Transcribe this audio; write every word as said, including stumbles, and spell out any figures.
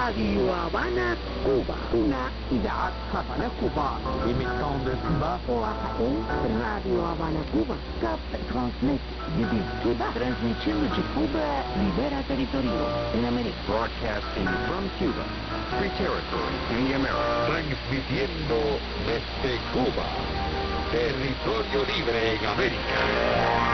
Radio Habana, Cuba. Una إذاعة Havana, Cuba. Émettant de Cuba. OAHU, Radio Habana, Cuba. Cap transmite desde Cuba. Transmitiendo de Cuba, libera territorio en América. Broadcasting from Cuba. Free territory in the Americas. Transmitiendo desde Cuba. Territorio libre en América.